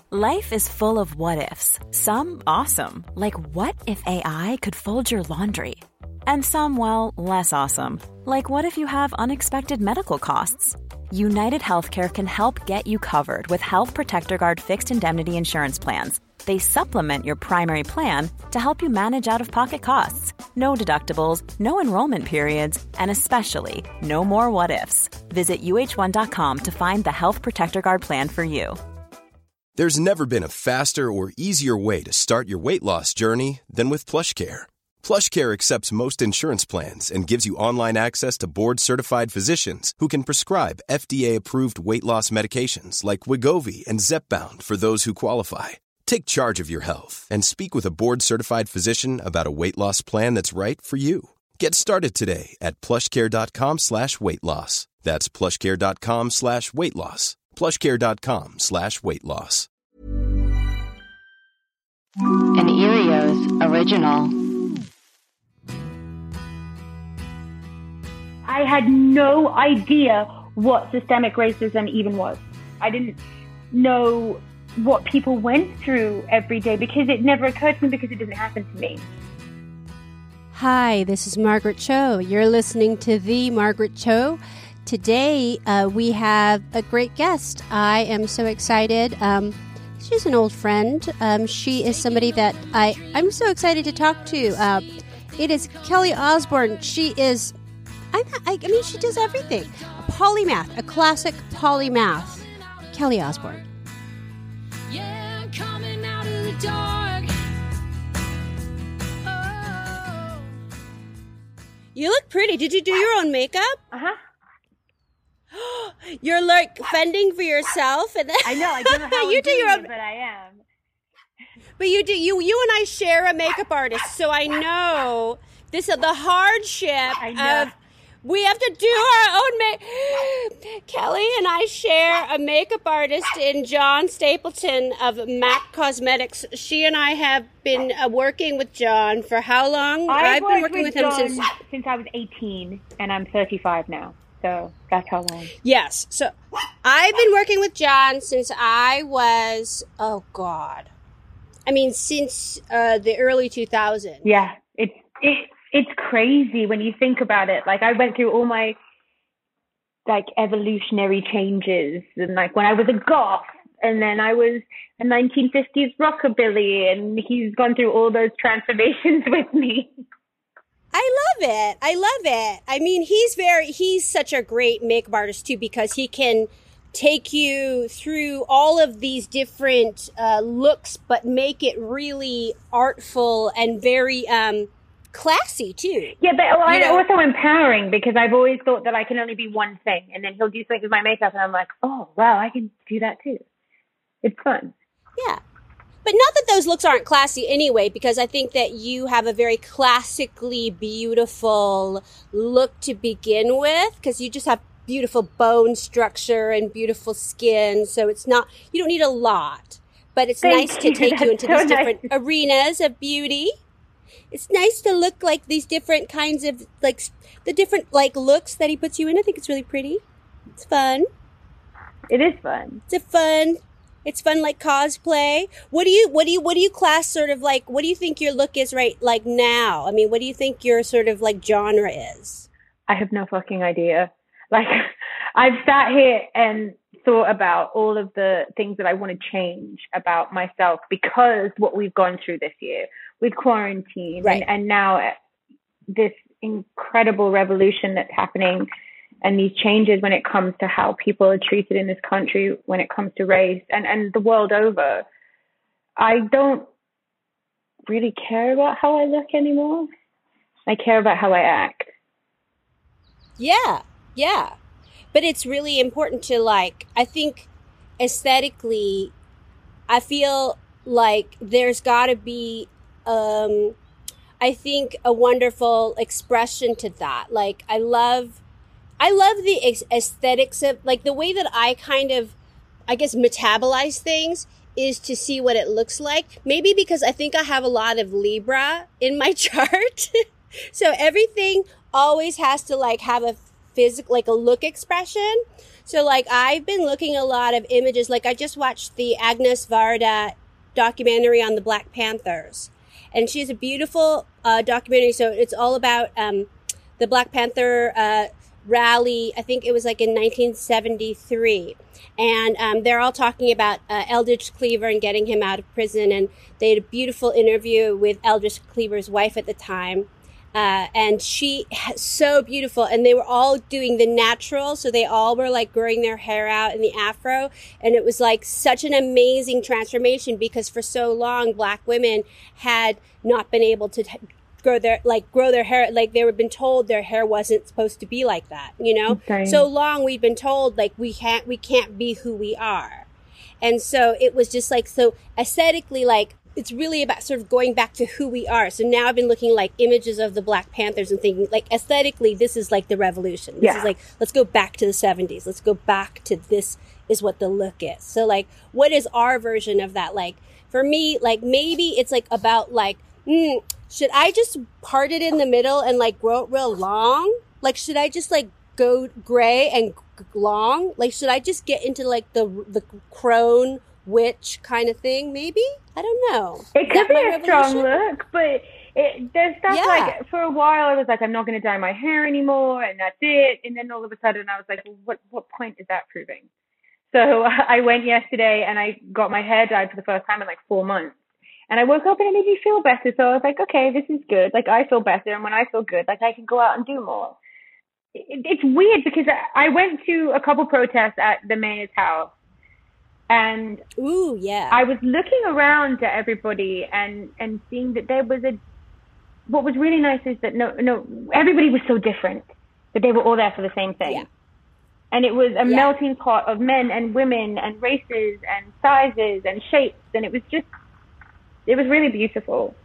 Life is full of what-ifs. Some awesome, like what if AI could fold your laundry? And some, well, less awesome, like what if you have unexpected medical costs? United Healthcare can help get you covered with Health Protector Guard fixed indemnity insurance plans. They supplement your primary plan to help you manage out-of-pocket costs. No deductibles, no enrollment periods, and especially no more what-ifs. Visit uh1.com to find the Health Protector Guard plan for you. There's never been a faster or easier way to start your weight loss journey than with PlushCare. PlushCare accepts most insurance plans and gives you online access to board-certified physicians who can prescribe FDA-approved weight loss medications like Wegovy and Zepbound for those who qualify. Take charge of your health and speak with a board-certified physician about a weight loss plan that's right for you. Get started today at plushcare.com/weight loss. That's plushcare.com/weight loss. plushcare.com/weight loss. An Erios original. I had no idea what systemic racism even was. I didn't know what people went through every day because it never occurred to me because it didn't happen to me. Hi, this is Margaret Cho. You're listening to The Margaret Cho. Today, we have a great guest. I am so excited. She's an old friend. She is somebody that I'm so excited to talk to. It is Kelly Osbourne. She is, I mean, she does everything. A polymath, a classic polymath. Kelly Osbourne. Yeah, I'm coming out of the dark. Oh. You look pretty. Did you do your own makeup? Uh-huh. You're like fending for yourself, and I know. I don't know how you I'm do your doing own, it, but I am. But you do. You and I share a makeup artist, so I know this is the hardship of we have to do our own makeup. Kelly and I share a makeup artist in John Stapleton of MAC Cosmetics. She and I have been working with John for how long? I've been working with him since I was 18, and I'm 35 now. So that's how long. Yes. So I've been working with John since I was, since the early 2000s. Yeah, it's crazy when you think about it. Like I went through all my like evolutionary changes, and like when I was a goth, and then I was a 1950s rockabilly, and he's gone through all those transformations with me. I love it. I mean, he's such a great makeup artist too, because he can take you through all of these different looks, but make it really artful and very classy too. Yeah, but also empowering, because I've always thought that I can only be one thing, and then he'll do something with my makeup, and I'm like, oh wow, I can do that too. It's fun. Yeah. But not that those looks aren't classy anyway, because I think that you have a very classically beautiful look to begin with, because you just have beautiful bone structure and beautiful skin. So it's not, you don't need a lot, but it's nice to take you into these different arenas of beauty. It's nice to look like these different kinds of, like, the different, like, looks that he puts you in. I think it's really pretty. It's fun. It is fun. It's fun, like cosplay. What do you class sort of like, what do you think your look is right like now? I mean, what do you think your sort of like genre is? I have no fucking idea. Like, I've sat here and thought about all of the things that I want to change about myself because what we've gone through this year with quarantine, right, and now this incredible revolution that's happening, and these changes when it comes to how people are treated in this country, when it comes to race, and the world over. I don't really care about how I look anymore. I care about how I act. Yeah. But it's really important to, like, I think aesthetically, I feel like there's got to be, I think, a wonderful expression to that. Like, I love the aesthetics of, like, the way that I kind of, I guess, metabolize things is to see what it looks like. Maybe because I think I have a lot of Libra in my chart. So everything always has to, like, have a physical, like a look expression. So, like, I've been looking a lot of images. Like, I just watched the Agnes Varda documentary on the Black Panthers. And she has a beautiful documentary. So it's all about the Black Panther rally. I think it was like in 1973. And they're all talking about Eldridge Cleaver and getting him out of prison. And they had a beautiful interview with Eldridge Cleaver's wife at the time. And she so beautiful, and they were all doing the natural. So they all were like growing their hair out in the afro. And it was like such an amazing transformation, because for so long, Black women had not been able to grow their hair. Like, they were been told their hair wasn't supposed to be like that, you know? Okay. So long we've been told, like, we can't be who we are. And so it was just like, so aesthetically, like, it's really about sort of going back to who we are. So now I've been looking like images of the Black Panthers and thinking, like, aesthetically, this is like the revolution. This is like, let's go back to the 70s. Let's go back to this is what the look is. So, like, what is our version of that? Like, for me, like, maybe it's like about like, should I just part it in the middle and like grow it real long? Like, should I just like go gray and long? Like, should I just get into like the crone witch kind of thing? Maybe? I don't know. It could be a strong look, but there's stuff like, for a while I was like, I'm not going to dye my hair anymore, and that's it. And then all of a sudden I was like, well, what point is that proving? So I went yesterday and I got my hair dyed for the first time in like 4 months. And I woke up and it made me feel better. So I was like, okay, this is good. Like, I feel better. And when I feel good, like, I can go out and do more. It's weird because I went to a couple protests at the mayor's house. And I was looking around at everybody and seeing that there was what was really nice is that no, everybody was so different, but they were all there for the same thing. Yeah. And it was a melting pot of men and women and races and sizes and shapes. And it was really beautiful.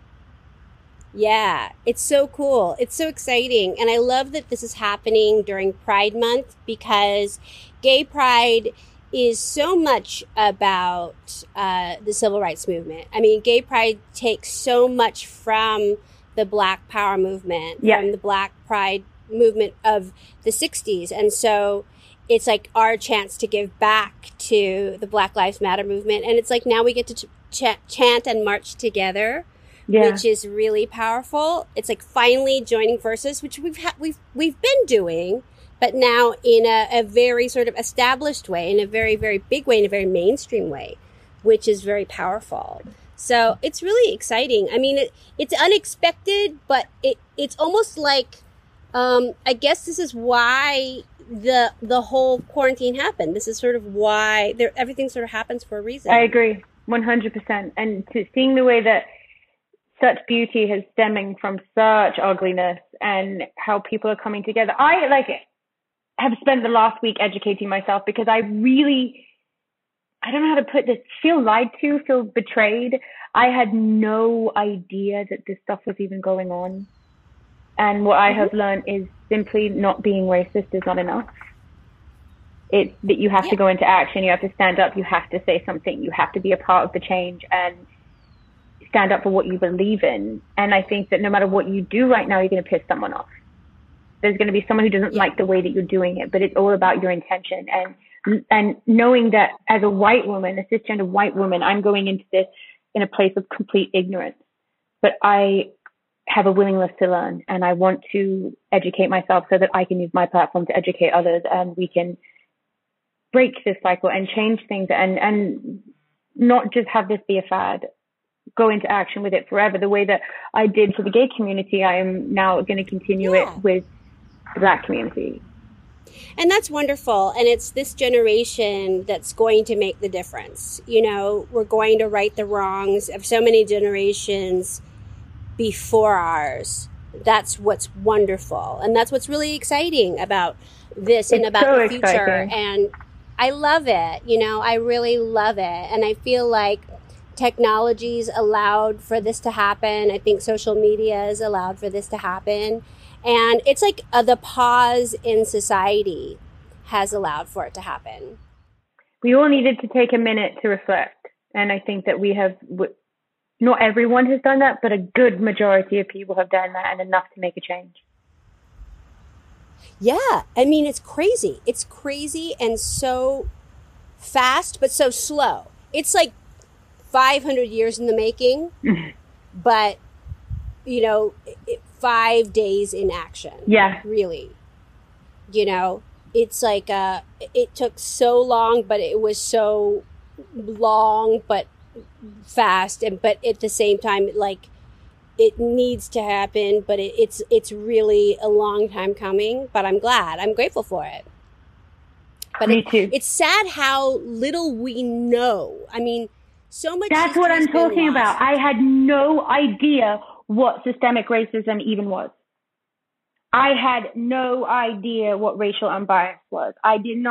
Yeah, it's so cool. It's so exciting. And I love that this is happening during Pride Month, because gay pride is so much about the civil rights movement. I mean, gay pride takes so much from the Black Power movement, from the Black Pride movement of the 60s. And so it's like our chance to give back to the Black Lives Matter movement. And it's like now we get to chant and march together, which is really powerful. It's like finally joining forces, which we've been doing, but now in a very sort of established way, in a very, very big way, in a very mainstream way, which is very powerful. So it's really exciting. I mean, it's unexpected, but it's almost like, I guess this is why the whole quarantine happened. This is sort of why everything sort of happens for a reason. I agree, 100%. And seeing the way that such beauty is stemming from such ugliness and how people are coming together. I have spent the last week educating myself because I don't know how to put this, feel lied to, feel betrayed. I had no idea that this stuff was even going on. And what I have learned is simply not being racist is not enough. It's that you have to go into action. You have to stand up. You have to say something. You have to be a part of the change and stand up for what you believe in. And I think that no matter what you do right now, you're going to piss someone off. There's going to be someone who doesn't like the way that you're doing it, but it's all about your intention. And knowing that as a white woman, a cisgender white woman, I'm going into this in a place of complete ignorance. But I have a willingness to learn, and I want to educate myself so that I can use my platform to educate others, and we can break this cycle and change things and not just have this be a fad. Go into action with it forever. The way that I did for the gay community, I am now going to continue it with the Black community. And that's wonderful. And it's this generation that's going to make the difference. You know, we're going to right the wrongs of so many generations before ours. That's what's wonderful. And that's what's really exciting about this and about the future. Exciting. And I love it. You know, I really love it. And I feel like technology's allowed for this to happen. I think social media has allowed for this to happen. And it's like the pause in society has allowed for it to happen. We all needed to take a minute to reflect. And I think that we have, not everyone has done that, but a good majority of people have done that, and enough to make a change. Yeah. I mean, it's crazy. It's crazy and so fast, but so slow. It's like 500 years in the making, but, 5 days in action. Yeah. Really. It's like, it took so long, but it was so long, but fast. But at the same time, like, it needs to happen, but it's really a long time coming, but I'm glad. I'm grateful for it. But Me too. It's sad how little we know. I mean, so much. That's what I'm talking about. I had no idea what systemic racism even was. I had no idea what racial unbiased was. I didn't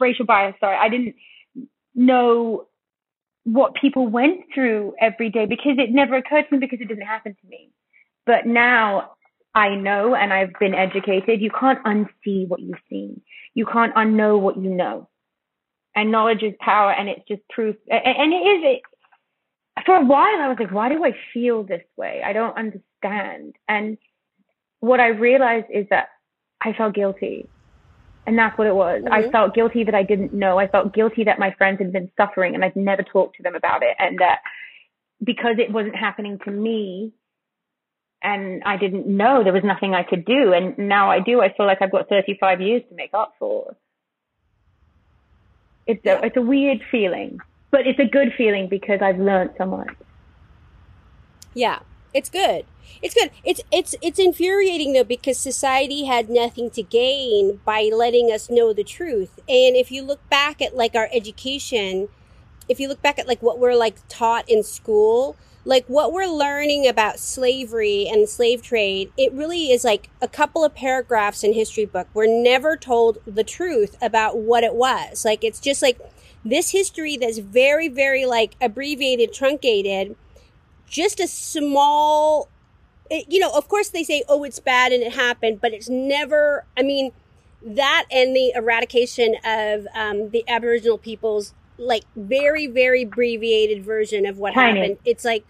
know what people went through every day because it never occurred to me because it didn't happen to me. But now I know, and I've been educated. You can't unsee what you've seen. You can't unknow what you know. And knowledge is power, and it's just proof. And it is. For a while, I was like, why do I feel this way? I don't understand. And what I realized is that I felt guilty. And that's what it was. Mm-hmm. I felt guilty that I didn't know. I felt guilty that my friends had been suffering and I'd never talked to them about it. And that because it wasn't happening to me and I didn't know, there was nothing I could do. And now I do. I feel like I've got 35 years to make up for. It's a weird feeling, but it's a good feeling because I've learned so much. Yeah, it's good. It's good. It's infuriating though because society had nothing to gain by letting us know the truth. And if you look back at like our education, if you look back at like what we're like taught in school, like what we're learning about slavery and the slave trade, it really is like a couple of paragraphs in history book. We're never told the truth about what it was. Like it's just like this history that's very, very like abbreviated, truncated, just a small, of course they say, oh, it's bad and it happened, but it's never, I mean, that and the eradication of the Aboriginal peoples, like very, very abbreviated version of what happened. It's like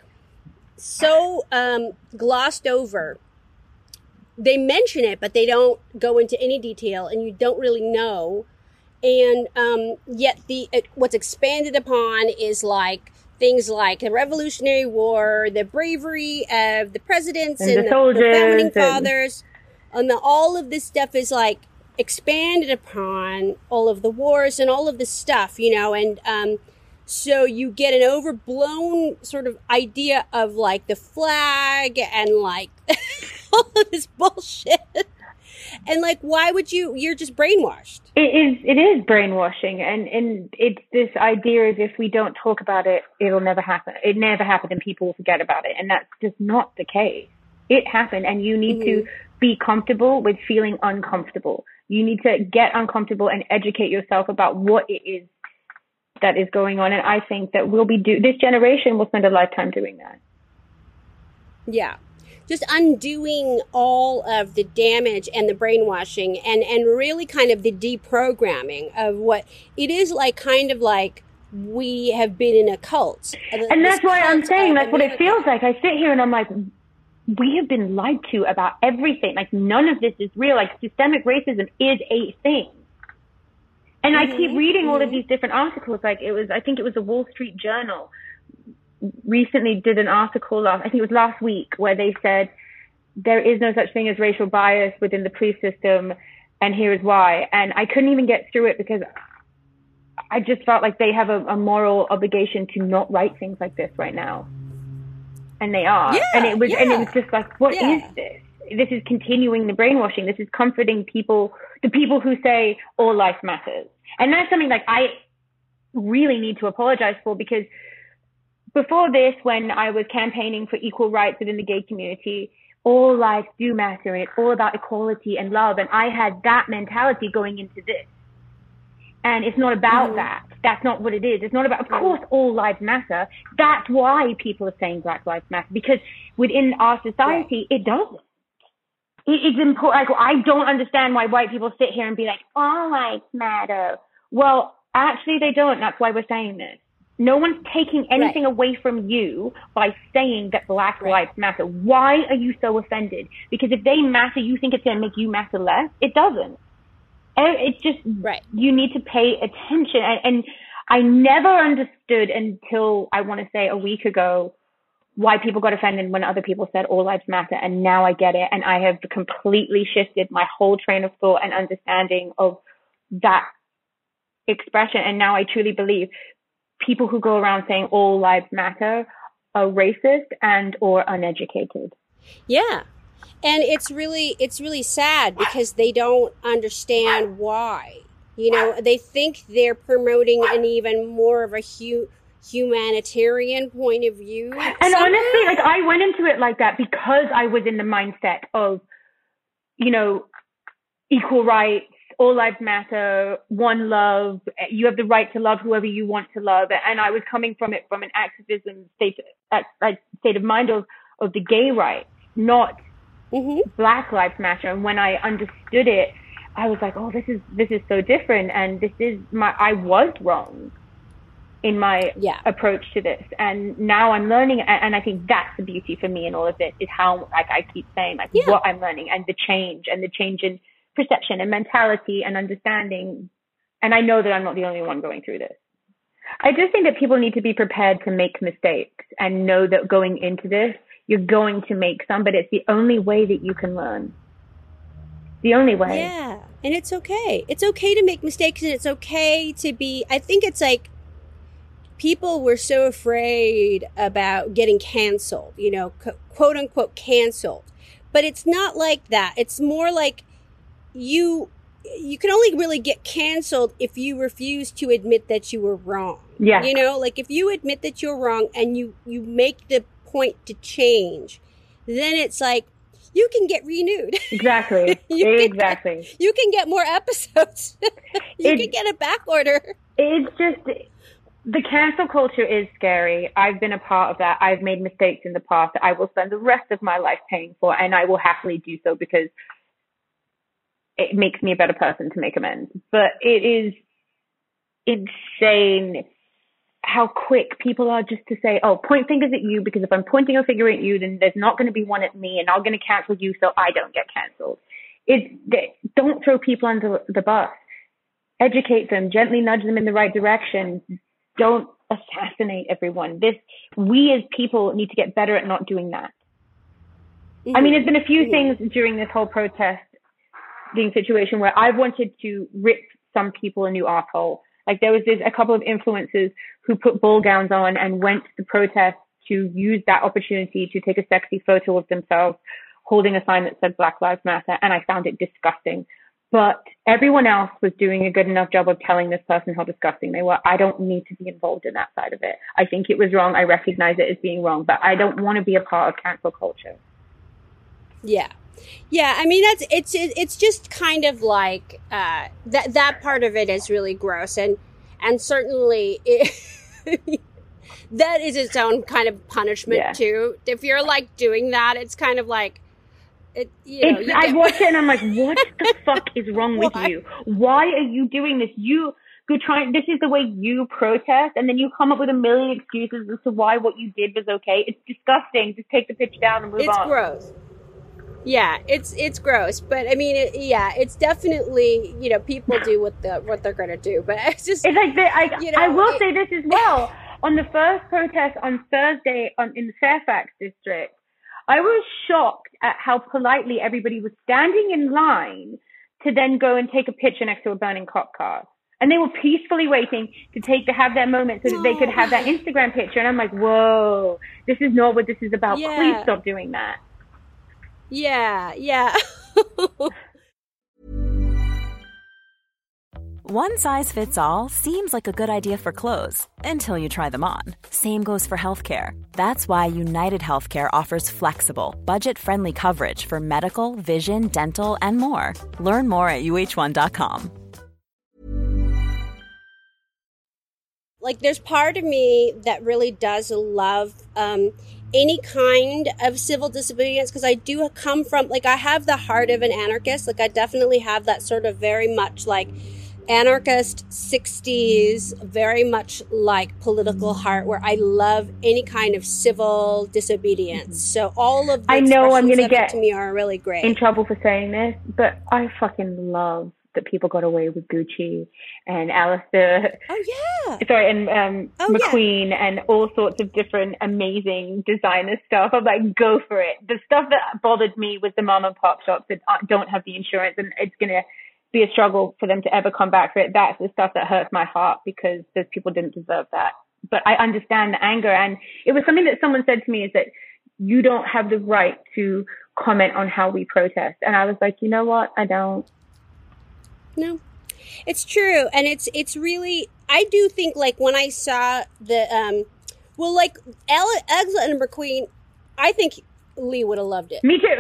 so glossed over. They mention it, but they don't go into any detail and you don't really know. And yet what's expanded upon is like things like the Revolutionary War, the bravery of the presidents and the founding fathers, and all of this stuff is like expanded upon, all of the wars and all of this stuff, and so you get an overblown sort of idea of like the flag and like all of this bullshit. And like, why would you're just brainwashed. It is brainwashing. And it's this idea of if we don't talk about it, it'll never happen. It never happened and people will forget about it. And that's just not the case. It happened and you need to be comfortable with feeling uncomfortable. You need to get uncomfortable and educate yourself about what it is that is going on. And I think that this generation will spend a lifetime doing that. Yeah. Just undoing all of the damage and the brainwashing and really kind of the deprogramming of what it is like, kind of like we have been in a cult. And that's why I'm saying that's what it feels like. I sit here and I'm like, we have been lied to about everything. Like none of this is real. Like systemic racism is a thing. And I keep reading all of these different articles. Like I think it was the Wall Street Journal recently did an article I think it was last week, where they said there is no such thing as racial bias within the police system, and here is why. And I couldn't even get through it because I just felt like they have a moral obligation to not write things like this right now, and they are. And it was just like, what is this? This is continuing the brainwashing. This is comforting people, the people who say all life matters, and that's something like I really need to apologize for, because before this, when I was campaigning for equal rights within the gay community, all lives do matter, and it's all about equality and love. And I had that mentality going into this. And it's not about that. That's not what it is. It's not about, of course, all lives matter. That's why people are saying Black Lives Matter, because within our society, it doesn't. It's important. Like, I don't understand why white people sit here and be like, all lives matter. Well, actually, they don't. That's why we're saying this. No one's taking anything away from you by saying that Black lives matter. Why are you so offended? Because if they matter, you think it's going to make you matter less? It doesn't. It's just, you need to pay attention. And I never understood until, I want to say, a week ago, why people got offended when other people said all lives matter. And now I get it. And I have completely shifted my whole train of thought and understanding of that expression. And now I truly believe people who go around saying all lives matter are racist and or uneducated. Yeah. And it's really sad because they don't understand why. You know, they think they're promoting an even more of a humanitarian point of view. And honestly, like, I went into it like that because I was in the mindset of, you know, equal rights, all lives matter, one love, you have the right to love whoever you want to love. And I was coming from it from an activism state of mind of the gay rights, not Black Lives Matter. And when I understood it, I was like, oh, this is so different. And I was wrong in my approach to this. And now I'm learning. And I think that's the beauty for me in all of this is how, like I keep saying, like what I'm learning and the change in perception and mentality and understanding. And I know that I'm not the only one going through this. I just think that people need to be prepared to make mistakes and know that going into this, you're going to make some, but it's the only way that you can learn. The only way. Yeah. And it's okay. It's okay to make mistakes, and it's okay to be, I think it's like people were so afraid about getting canceled, you know, quote unquote canceled. But it's not like that. It's more like you can only really get canceled if you refuse to admit that you were wrong. Yeah. You know, like if you admit that you're wrong and you make the point to change, then it's like you can get renewed. Exactly. You can get more episodes. You can get a back order. It's just, the cancel culture is scary. I've been a part of that. I've made mistakes in the past that I will spend the rest of my life paying for, and I will happily do so because it makes me a better person to make amends. But it is insane how quick people are just to say, oh, point fingers at you, because if I'm pointing a finger at you, then there's not going to be one at me, and I'm going to cancel you so I don't get canceled. Don't throw people under the bus. Educate them, gently nudge them in the right direction. Don't assassinate everyone. We as people need to get better at not doing that. I mean, there's been a few things during this whole protesting situation where I've wanted to rip some people a new asshole. Like there was a couple of influencers who put ball gowns on and went to the protest to use that opportunity to take a sexy photo of themselves holding a sign that said Black Lives Matter. And I found it disgusting. But everyone else was doing a good enough job of telling this person how disgusting they were. I don't need to be involved in that side of it. I think it was wrong. I recognize it as being wrong, but I don't want to be a part of cancel culture. Yeah. Yeah, I mean it's just kind of like that part of it is really gross, and certainly that is its own kind of punishment too. If you're like doing that, it's kind of like I watch it and I'm like, what the fuck is wrong with you? Why are you doing this? This is the way you protest, and then you come up with a million excuses as to why what you did was okay. It's disgusting. Just take the pitch down and move on. It's gross. Yeah, it's gross, but I mean, it's definitely, people do what they're gonna do, but it's just, it's like I will say this as well. On the first protest on Thursday in the Fairfax district, I was shocked at how politely everybody was standing in line to then go and take a picture next to a burning cop car, and they were peacefully waiting to have that moment so that they could have that Instagram picture. And I'm like, whoa, this is not what this is about. Yeah. Please stop doing that. Yeah. One size fits all seems like a good idea for clothes until you try them on. Same goes for healthcare. That's why United Healthcare offers flexible, budget-friendly coverage for medical, vision, dental, and more. Learn more at uh1.com. Like, there's part of me that really does love any kind of civil disobedience, because I do come from, I have the heart of an anarchist. I definitely have that sort of very much anarchist 60s, very much like Political Heart, where I love any kind of civil disobedience. So all of the I know I'm going to get to me are really great. in trouble for saying this, but I fucking love that people got away with Gucci and Alistair. Oh yeah. Sorry, and McQueen and all sorts of different amazing designer stuff. I'm like, go for it. The stuff that bothered me was the mom and pop shops that don't have the insurance, and it's going to be a struggle for them to ever come back for it. That's the stuff that hurts my heart, because those people didn't deserve that. But I understand the anger, and it was something that someone said to me, is that you don't have the right to comment on how we protest. And I was like, you know what? I don't. No, it's true. And it's really, I do think, like, when I saw the, like Alexander McQueen, I think Lee would have loved it. Me too.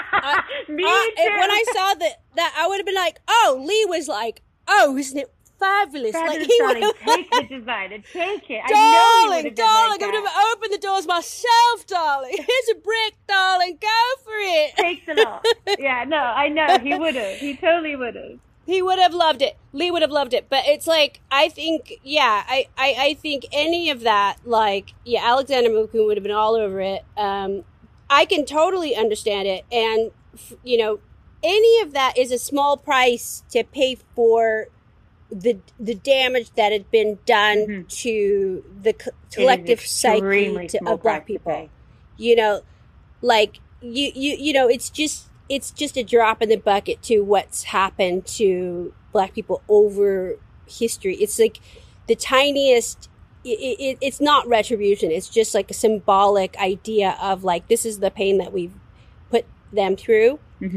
Me too. When I saw that, I would have been like, oh, Lee was like, oh, isn't it fabulous? Like, he would have, take the designer, take it. Darling, I would have opened the doors myself, darling. Here's a brick, darling. Go for it. Takes a lot. Yeah, no, I know. He would have. He totally would have. He would have loved it. Lee would have loved it. But it's like, I think, yeah, I think any of that, like, yeah, Alexander McQueen would have been all over it. I can totally understand it. And, you know, any of that is a small price to pay for the damage that had been done to the collective psyche of Black people. You know, like, you know, it's just a drop in the bucket to what's happened to Black people over history. It's like the tiniest, it's not retribution. It's just like a symbolic idea of, like, this is the pain that we've put them through.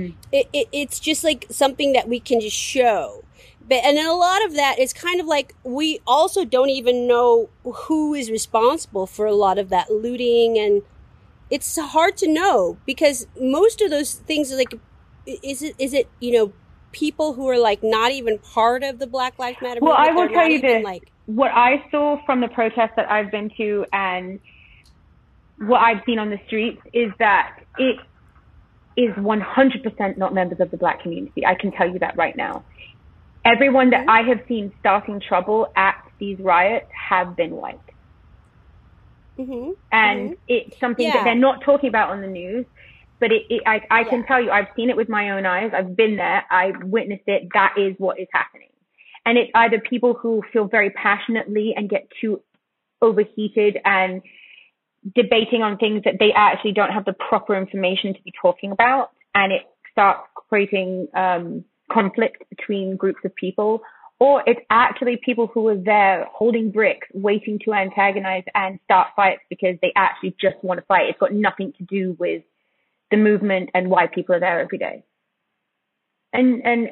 It's just like something that we can just show. And then a lot of that is kind of like, we also don't even know who is responsible for a lot of that looting, and it's hard to know, because most of those things are like, is it, you know, people who are like not even part of the Black Lives Matter movement? Well, I will tell you this, like, what I saw from the protests that I've been to and what I've seen on the streets is that it is 100% not members of the Black community. I can tell you that right now. Everyone that I have seen starting trouble at these riots have been white. And it's something that they're not talking about on the news, but I can tell you, I've seen it with my own eyes. I've been there. I've witnessed it. That is what is happening. And it's either people who feel very passionately and get too overheated and debating on things that they actually don't have the proper information to be talking about. And it starts creating conflict between groups of people. Or it's actually people who are there holding bricks, waiting to antagonize and start fights because they actually just want to fight. It's got nothing to do with the movement and why people are there every day. And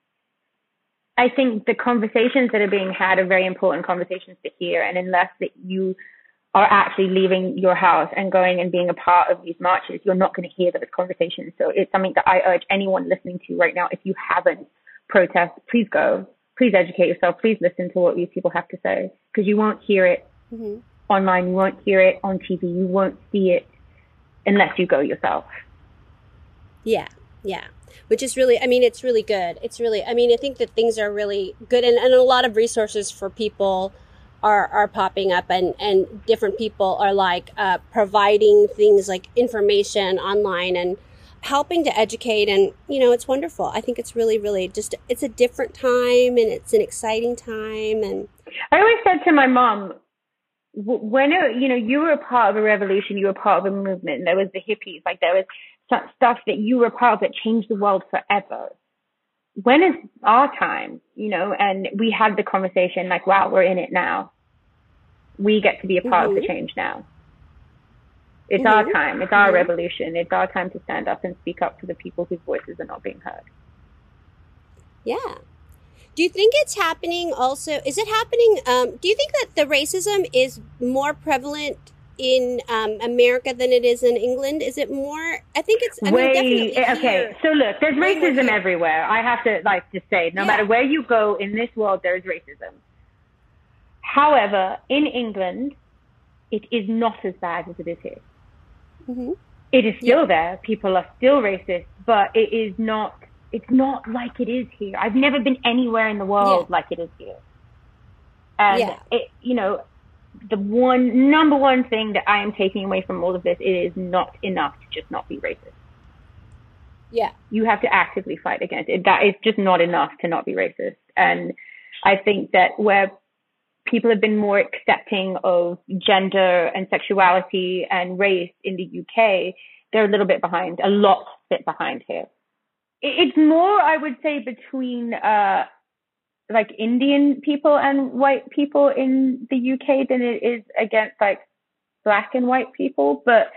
I think the conversations that are being had are very important conversations to hear. And unless that you are actually leaving your house and going and being a part of these marches, you're not going to hear those conversations. So it's something that I urge anyone listening to right now, if you haven't protested, please go. Please educate yourself. Please listen to what these people have to say, because you won't hear it online. You won't hear it on TV. You won't see it unless you go yourself. Yeah. Which is really, I mean, it's really good. It's really, I mean, I think that things are really good, and a lot of resources for people are popping up, and different people are like providing things like information online and helping to educate, and, you know, it's wonderful. I think it's really, really just, it's a different time, and it's an exciting time. And I always said to my mom, when, you know, you were a part of a revolution, you were part of a movement, and there was the hippies, like there was stuff that you were a part of that changed the world forever. When is our time, you know? And we had the conversation like, wow, we're in it now. We get to be a part of the change now. It's our time. It's our revolution. It's our time to stand up and speak up for the people whose voices are not being heard. Yeah. Do you think it's happening also? Is it happening? Do you think that the racism is more prevalent in America than it is in England? Is it more? I think it's definitely okay. Here. So look, there's racism everywhere. I have to just say, no matter where you go in this world, there is racism. However, in England, it is not as bad as it is here. It is still there. People are still racist, but it is not it's not like it is here. I've never been anywhere in the world like it is here. And it, you know, the number one thing that I am taking away from all of this, it is not enough to just not be racist. Yeah. You have to actively fight against it. That is just not enough to not be racist. And I think that where people have been more accepting of gender and sexuality and race in the UK, they're a little bit behind, a lot bit behind here. It's more, I would say, between like Indian people and white people in the UK than it is against like black and white people. But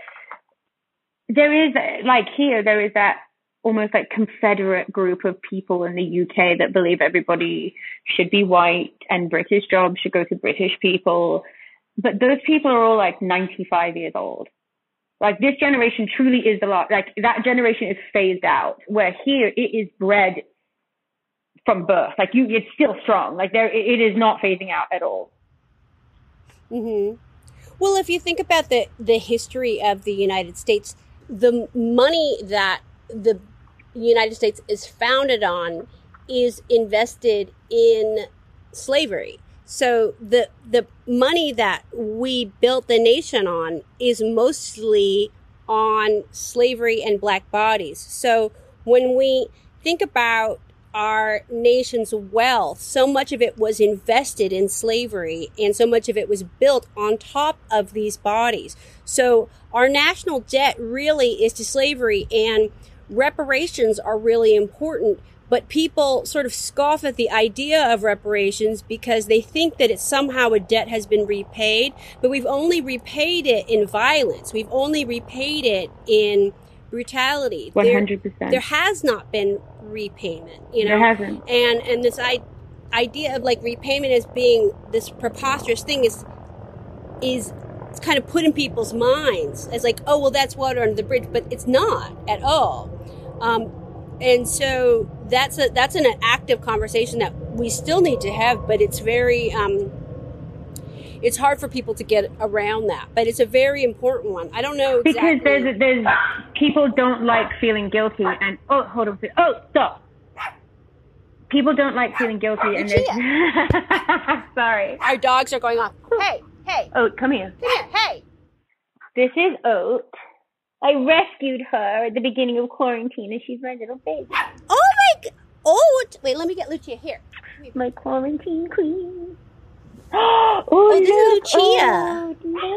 there is, like here, there is that almost like confederate group of people in the UK that believe everybody should be white and British jobs should go to British people. But those people are all like 95 years old. Like this generation truly is a lot, like that generation is phased out, where here it is bred from birth. Like it's still strong. Like it is not phasing out at all. Mm-hmm. Well, if you think about the history of the United States, the money that the United States is founded on is invested in slavery. So the money that we built the nation on is mostly on slavery and black bodies. So when we think about our nation's wealth, so much of it was invested in slavery and so much of it was built on top of these bodies. So our national debt really is to slavery, and reparations are really important. But people sort of scoff at the idea of reparations because they think that it's somehow a debt has been repaid, but we've only repaid it in violence. We've only repaid it in brutality. 100%. There has not been repayment, you know? There hasn't. And this idea of like repayment as being this preposterous thing is it's kind of put in people's minds as like, oh, well, that's water under the bridge, but it's not at all. And so that's an active conversation that we still need to have, but it's very, it's hard for people to get around that, but it's a very important one. I don't know exactly. Because there's people don't like feeling guilty and, oh, hold on. Oh, stop. People don't like feeling guilty and sorry. Our dogs are going off. Hey. Oat, come here. Hey. This is Oat. I rescued her at the beginning of quarantine, and she's my little baby. Oh my God! Oat! Wait, let me get Lucia here. My quarantine queen. Oh, this is Lucia.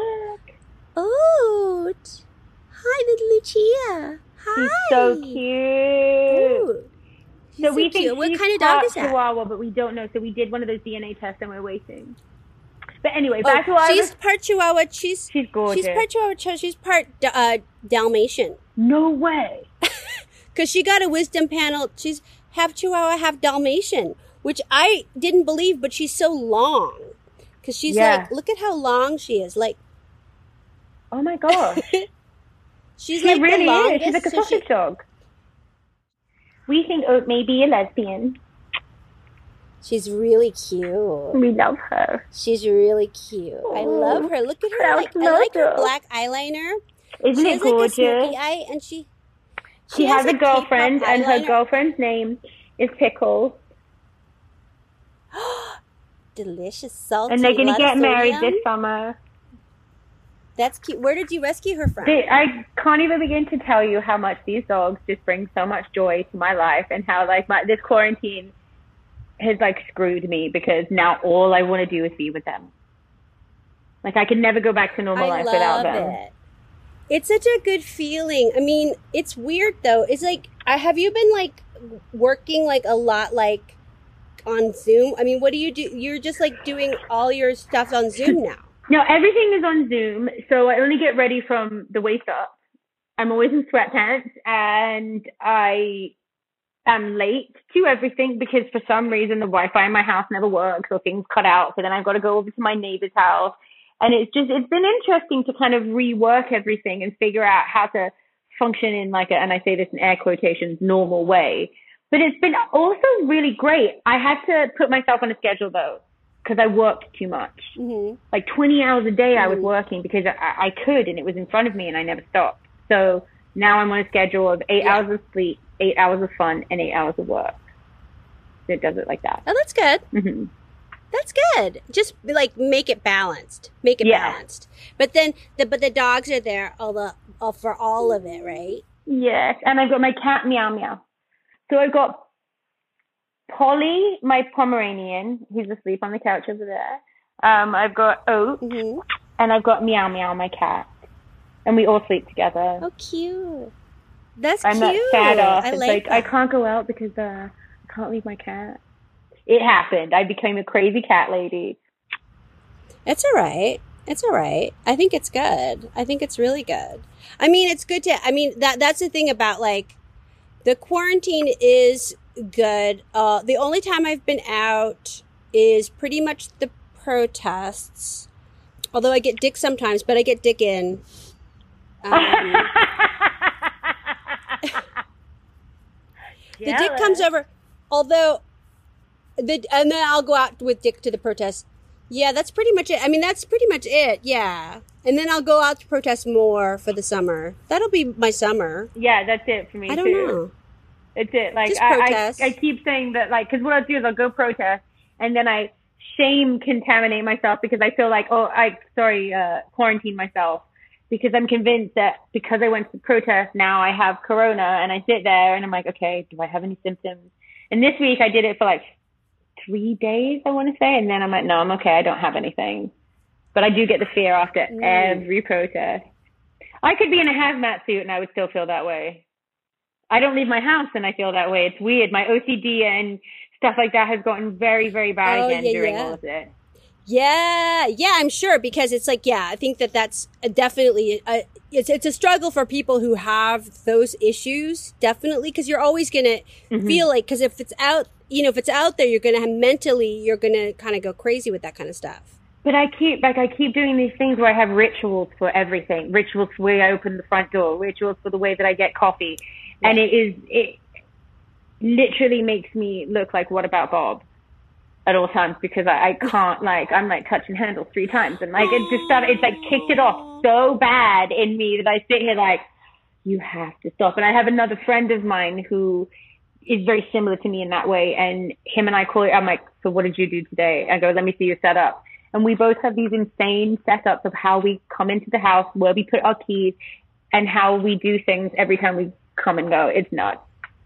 Look. Oat. Hi, little Lucia. Hi. She's so cute. Ooh. So we think cute. What she's kind of dog part is that? Chihuahua, but we don't know. So we did one of those DNA tests, and we're waiting. But anyway, back to our... She's part Chihuahua. She's gorgeous. She's part Chihuahua. She's part Dalmatian. No way. Because she got a wisdom panel. She's half Chihuahua, half Dalmatian, which I didn't believe, but she's so long. Because she's like, look at how long she is. Like, oh my gosh. She like really the longest. Is. She's like a sausage dog. We think Oat may be a lesbian. She's really cute. We love her. She's really cute. I love her. Look at her. I like her black eyeliner. Isn't it gorgeous? Like a smoky eye, and she has a girlfriend, and her girlfriend's name is Pickles. Delicious, salty. And they're going to get married this summer. That's cute. Where did you rescue her from? I can't even begin to tell you how much these dogs just bring so much joy to my life, and how like this quarantine has like screwed me, because now all I want to do is be with them. Like I can never go back to normal life without them. It's such a good feeling. I mean, it's weird though. It's like, have you been like working like a lot like on Zoom? I mean, what do you do? You're just like doing all your stuff on Zoom now. No, everything is on Zoom. So I only get ready from the waist up. I'm always in sweatpants, and I am late to everything because for some reason the Wi-Fi in my house never works, or things cut out. So then I've got to go over to my neighbor's house. And it's been interesting to kind of rework everything and figure out how to function in like and I say this in air quotations, normal way. But it's been also really great. I had to put myself on a schedule though, because I worked too much. Mm-hmm. Like 20 hours a day I was working because I could, and it was in front of me and I never stopped. So now I'm on a schedule of 8 hours of sleep, 8 hours of fun and 8 hours of work. It does it like that. Oh, that's good. Mm-hmm. That's good. Just like make it balanced. Make it balanced. But then the dogs are there for all of it, right? Yes, and I've got my cat Meow Meow. So I've got Polly, my Pomeranian, who's asleep on the couch over there. I've got Oat, and I've got Meow Meow, my cat, and we all sleep together. Oh, cute. That's I'm cute. not sad off. It's like I can't go out because I can't leave my cat. It happened. I became a crazy cat lady. It's all right. It's all right. I think it's good. I think it's really good. I mean, it's good that's the thing about like the quarantine is good. The only time I've been out is pretty much the protests. Although I get dick sometimes, but I get dick in. The dick comes over, although and then I'll go out with dick to the protest. Yeah, that's pretty much it. I mean, that's pretty much it. Yeah. And then I'll go out to protest more for the summer. That'll be my summer. Yeah, that's it for me, I don't too. know. It's it. Like, just protest. I keep saying that, like, because what I'll do is I'll go protest, and then I contaminate myself because I feel like, quarantine myself. Because I'm convinced that because I went to protest, now I have corona, and I sit there, and I'm like, okay, do I have any symptoms? And this week I did it for, like, 3 days, I want to say, and then I'm like, no, I'm okay, I don't have anything. But I do get the fear after every protest. I could be in a hazmat suit and I would still feel that way. I don't leave my house and I feel that way. It's weird. My OCD and stuff like that has gotten very, very bad again during all of it. Yeah, I'm sure, because it's like, I think that's definitely, it's a struggle for people who have those issues, definitely, because you're always going to feel like, because if it's out there, you're going to you're going to kind of go crazy with that kind of stuff. But I keep doing these things where I have rituals for everything. Rituals for the way I open the front door, rituals for the way that I get coffee. Yeah. And it literally makes me look like What About Bob at all times, because I can't, like, I'm like touching handles 3 times. And like, it's like kicked it off so bad in me that I sit here like, you have to stop. And I have another friend of mine who is very similar to me in that way. And him and I call it, I'm like, so what did you do today? I go, let me see your setup. And we both have these insane setups of how we come into the house, where we put our keys, and how we do things every time we come and go. It's nuts.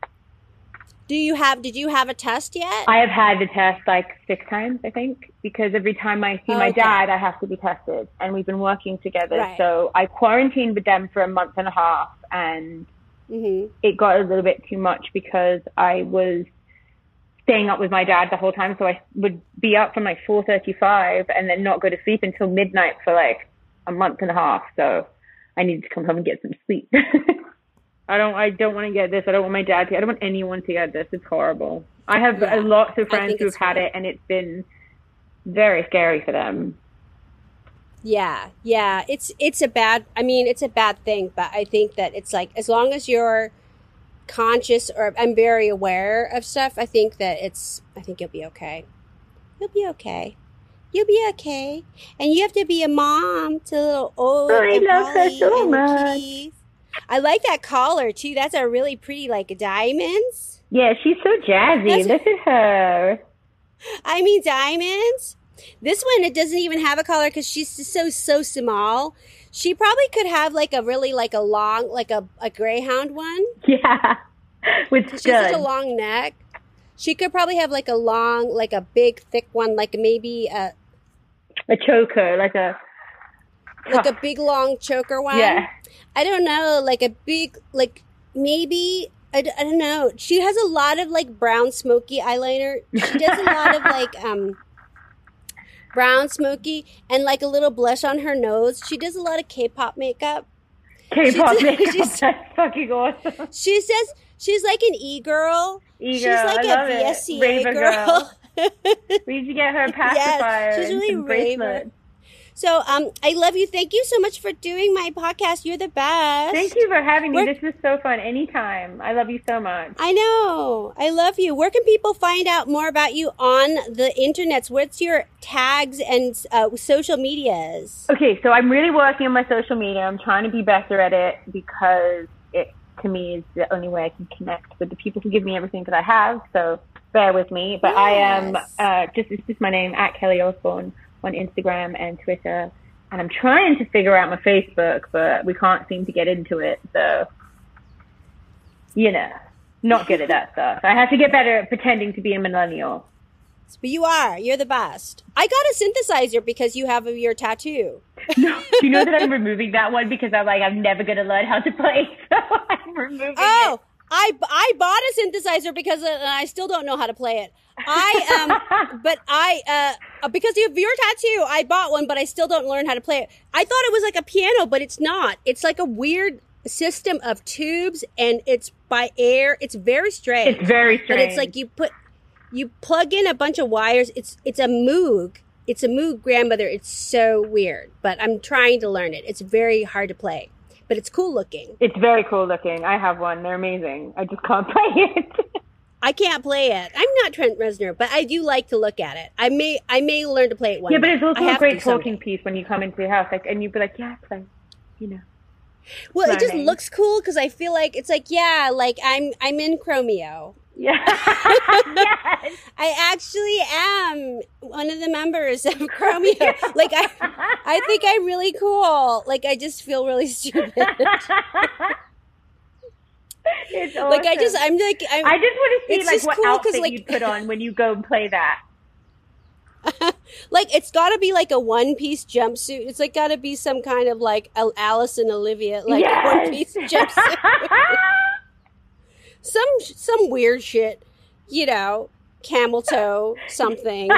Did you have a test yet? I have had the test like 6 times, I think, because every time I see my dad, I have to be tested. And we've been working together. Right. So I quarantined with them for a month and a half, and it got a little bit too much because I was staying up with my dad the whole time. So I would be up from like 4:35 and then not go to sleep until midnight for like a month and a half. So I needed to come home and get some sleep. I don't want to get this. I don't want my dad to. I don't want anyone to get this. It's horrible. I have lots of friends who've had it, and it's been very scary for them. Yeah. It's a bad thing, but I think that it's like, as long as you're conscious, or I'm very aware of stuff, I think you'll be okay. You'll be okay. And you have to be a mom to little old I love her so much. I like that collar too. That's a really pretty, like, diamonds. Yeah, she's so jazzy. Look at her. I mean, diamonds. This one, it doesn't even have a collar because she's just so small. She probably could have like a really like a long, like a greyhound one. Yeah, with studs. She has such a long neck. She could probably have like a long, like a big, thick one, like maybe a choker, like a big, long choker one. Yeah. I don't know, like a big, like maybe, I don't know. She has a lot of like brown smoky eyeliner. She does a lot of like brown smoky and like a little blush on her nose. She does a lot of K-pop makeup. K-pop makeup, that's fucking awesome. She says she's like an e-girl. She's like a VSCA girl. We need to get her a pacifier. She's really raver. So, I love you. Thank you so much for doing my podcast. You're the best. Thank you for having me. This was so fun. Anytime. I love you so much. I know. I love you. Where can people find out more about you on the internets? What's your tags and social medias? Okay, so I'm really working on my social media. I'm trying to be better at it because to me is the only way I can connect with the people who give me everything that I have. So bear with me. But I am it's just my name, @Kelly Osbourne, on Instagram and Twitter. And I'm trying to figure out my Facebook, but we can't seem to get into it. So, not good at that stuff. I have to get better at pretending to be a millennial. But you are. You're the best. I got a synthesizer because you have your tattoo. No, do you know that I'm removing that one because I'm like, I'm never going to learn how to play, so I'm removing it. I bought a synthesizer because I still don't know how to play it. Because of your tattoo, I bought one, but I still don't learn how to play it. I thought it was like a piano, but it's not. It's like a weird system of tubes, and it's by air. It's very strange. It's very strange. But it's like you plug in a bunch of wires. It's a Moog. It's a Moog grandmother. It's so weird, but I'm trying to learn it. It's very hard to play. But it's cool looking. It's very cool looking. I have one. They're amazing. I just can't play it. I can't play it. I'm not Trent Reznor, but I do like to look at it. I may learn to play it one day. Yeah, but it's also a great talking piece when you come into your house, and you'd be like, yeah, play, Well, it just looks cool because I feel like it's like, yeah, like I'm in Chromeo. Yeah. Yes. I actually am one of the members of Chromeo. Like I think I'm really cool. Like I just feel really stupid. It's awesome. Like I just want to see like what cool outfit you put on when you go and play that. Like it's got to be like a one-piece jumpsuit. It's like got to be some kind of like Alice and Olivia like one-piece jumpsuit. Some weird shit, camel toe, something.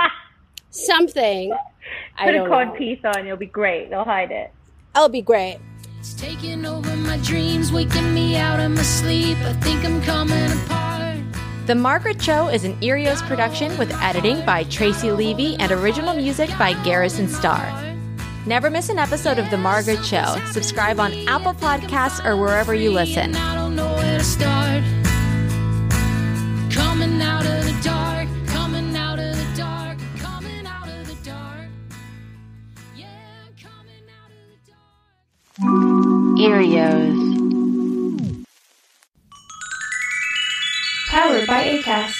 Put a cod piece on, it'll be great. They'll hide it. It'll be great. It's taking over my dreams, waking me out of my sleep. I think I'm coming apart. The Margaret Show is an Earios production with editing by Tracy Levy and original music by Garrison Starr. Never miss an episode of The Margaret Show. Subscribe on Apple Podcasts or wherever you listen. I don't know where to start. Coming out of the dark, coming out of the dark, coming out of the dark. Yeah, coming out of the dark. Earios. Powered by Acast.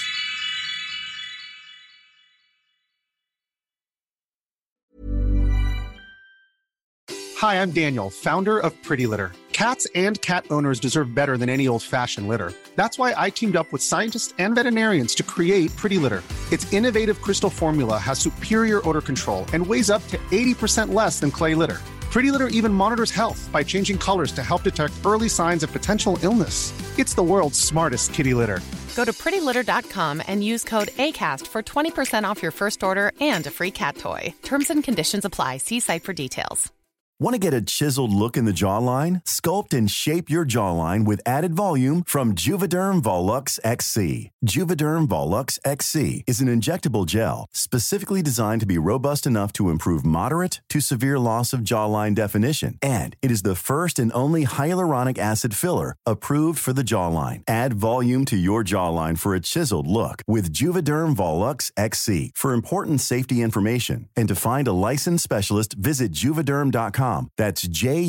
Hi, I'm Daniel, founder of Pretty Litter. Cats and cat owners deserve better than any old-fashioned litter. That's why I teamed up with scientists and veterinarians to create Pretty Litter. Its innovative crystal formula has superior odor control and weighs up to 80% less than clay litter. Pretty Litter even monitors health by changing colors to help detect early signs of potential illness. It's the world's smartest kitty litter. Go to prettylitter.com and use code ACAST for 20% off your first order and a free cat toy. Terms and conditions apply. See site for details. Want to get a chiseled look in the jawline? Sculpt and shape your jawline with added volume from Juvederm Volux XC. Juvederm Volux XC is an injectable gel specifically designed to be robust enough to improve moderate to severe loss of jawline definition. And it is the first and only hyaluronic acid filler approved for the jawline. Add volume to your jawline for a chiseled look with Juvederm Volux XC. For important safety information and to find a licensed specialist, visit Juvederm.com. That's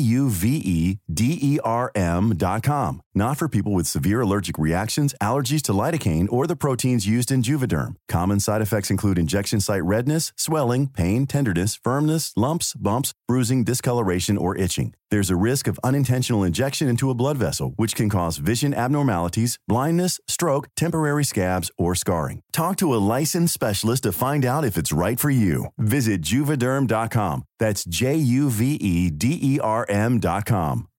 Juvederm.com. Not for people with severe allergic reactions, allergies to lidocaine, or the proteins used in Juvederm. Common side effects include injection site redness, swelling, pain, tenderness, firmness, lumps, bumps, bruising, discoloration, or itching. There's a risk of unintentional injection into a blood vessel, which can cause vision abnormalities, blindness, stroke, temporary scabs, or scarring. Talk to a licensed specialist to find out if it's right for you. Visit Juvederm.com. That's Juvederm.com.